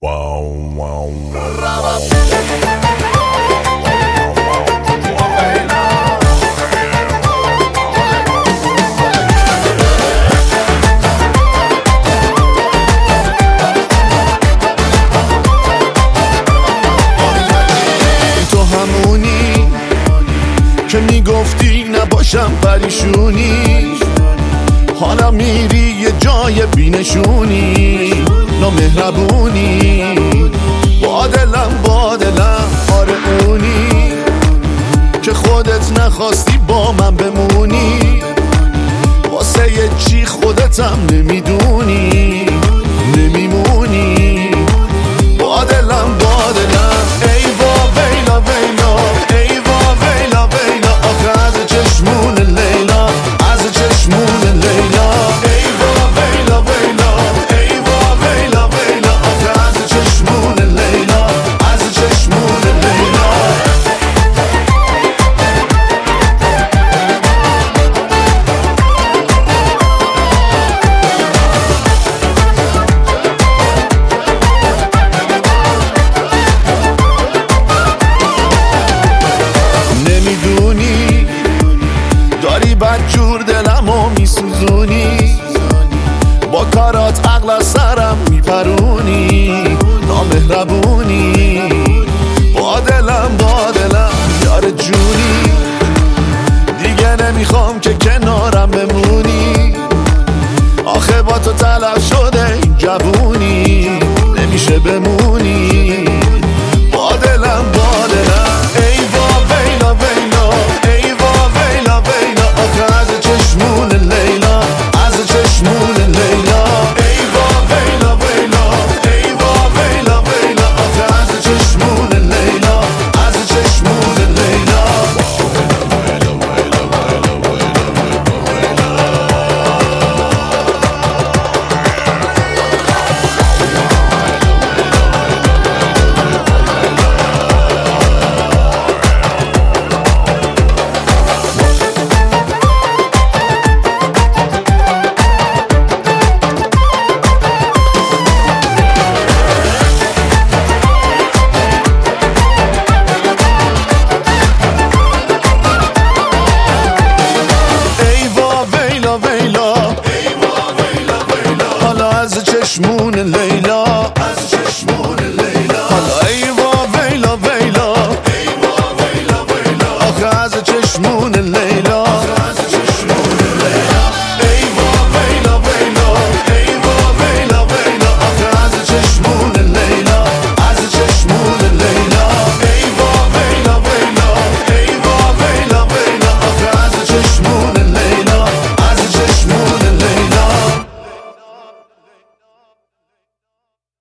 تو همونی که میگفتی نباشم پریشونی، حالا میری یه جای بینشونی، نامهربونی، با دلم آره اونی که خودت نخواستی با من بمونی، واسه یه چی خودتم نمیدونی، نمیمونی، با دلم ای وا ویلا ویلا، ای وا ویلا ویلا، آخه از چشمون لیلا، از چشمون لیلا، ای وا ویلا ویلا، ای وا ویلا ویلا، آخه از چشمون لیلا، از چشمون لیلا. نمیدونی داری بدجور دلمو میسوزونی، با کارات عقل از سرم میپرونی، نامهربونی.